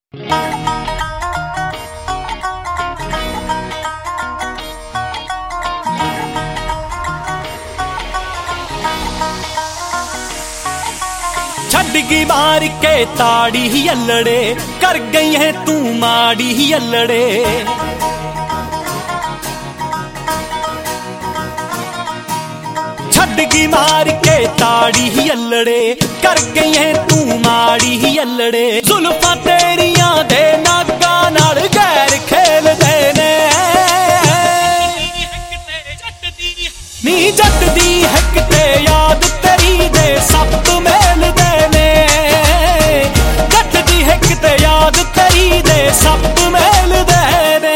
छड्डगी मार के ताड़ी ही अल्लड़े, कर गई है तू माड़ी ही अल्लड़े। छड्डगी मार के ताड़ी ही अल्लड़े, कर गई है तू माड़ी ही अल्लड़े। जुल्फां तेरियां दे नागा नाल गैर खेलदे ने, नी जट दी हक ते याद तेरी दे सप्त मेलदे ने। जट दी हक ते याद तेरी दे सप्त मेलदे ने।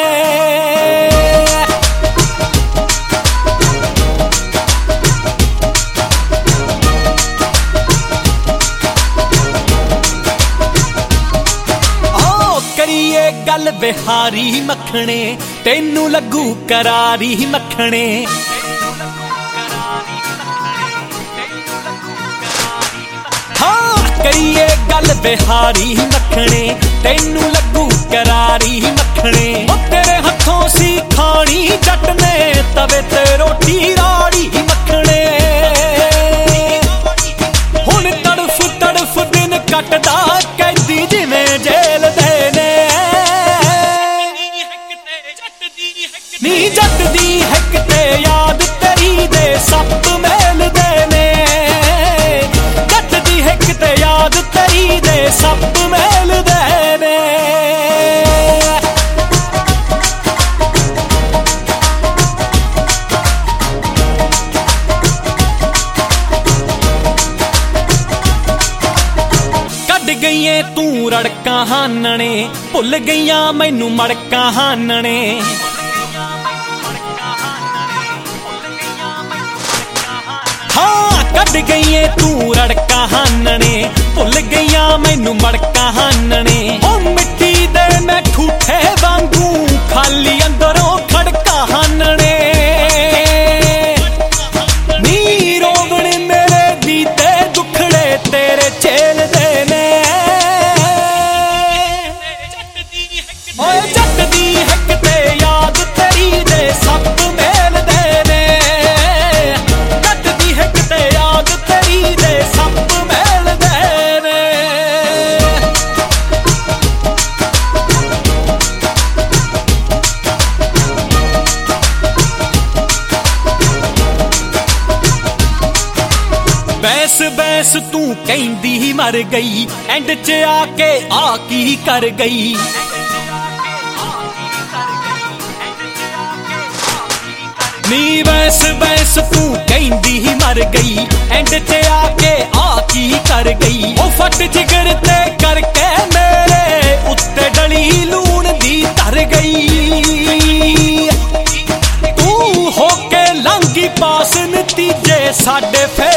करिए गल बिहारी मखने, तेनू लगू करारी मखने। करिए गल बिहारी मखने, तेनू लगू करारी मखने। तेरे हथों सी खानी जट ने, तवे ते रोटी राड़ी मखने। हुण तड़फ तड़फ दिन कटदा कैदी जिवें जेल दे ने। नी जट दी हक ते याद तेरी दे सप्त मेलदे ने। जट दी हक ते याद तेरी दे सप्त मेलदे ने। कड गईए तू रड़का हानने, भुल गईया मैनू मड़का हानने। कड गईए तू रड़का हानने, भुल गईया मैनू मड़का हानने। ओ मिट्टी दे मैं ठूठे वांगू, खाली अंदरों खड़का हानने। नी रोवण मेरे बीते दुखड़े तेरे झेलदे ने। ओए जट दी हक ते याद तेरी दे सप्त मेलदे ने। जट दी हक ते याद तेरी दे सप्त मेलदे ने। बैस बैस तू कहंदी ही मर गई, एंड च आके आ की कर गई। नी बैस बैस तू कहंदी ही मर गई, एंड च आके आ की कर गई। ओ फट जिगर ते करके मेरे उत्ते डली लूण दी तर गई। तू होके लंघी पास नतीजे साडे